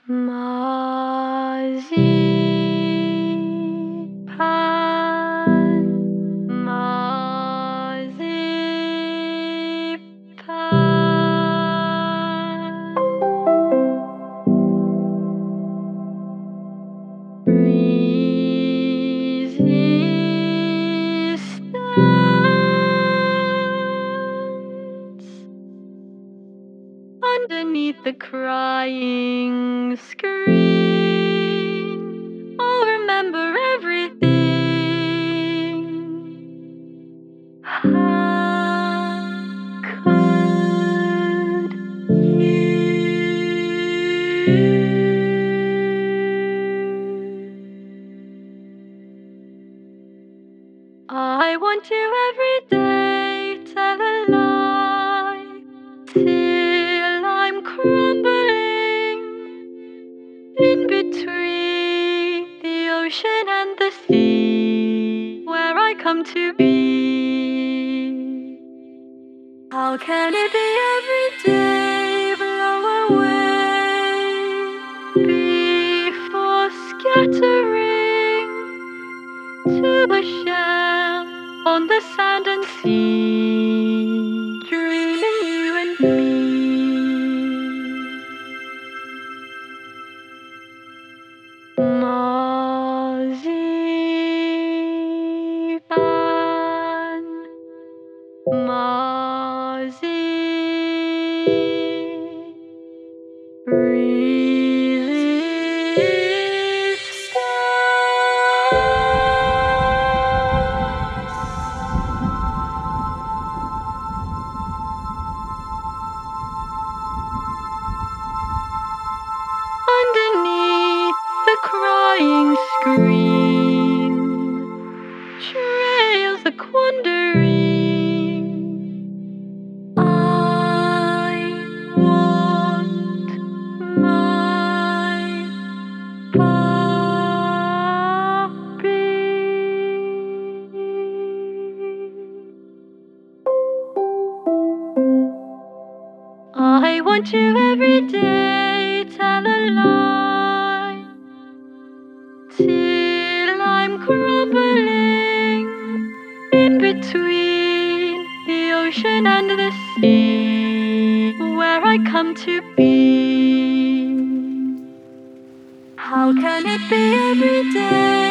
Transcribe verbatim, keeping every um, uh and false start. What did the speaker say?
Marzipan, resistance underneath the crying screen. I'll remember everything. How could you? I want to every day tell a lie till I'm crumbling in between the ocean and the sea, where I come to be. How can it be every day blow away before scattering to a shell on the sand and sea, dreaming you and me. Marzipan, Marzi, underneath the crying screen, trails the quandary. I want my puppy. I want you every day, tell a lie till I'm crumbling in between the ocean and the sea, where I come to be. How can it be every day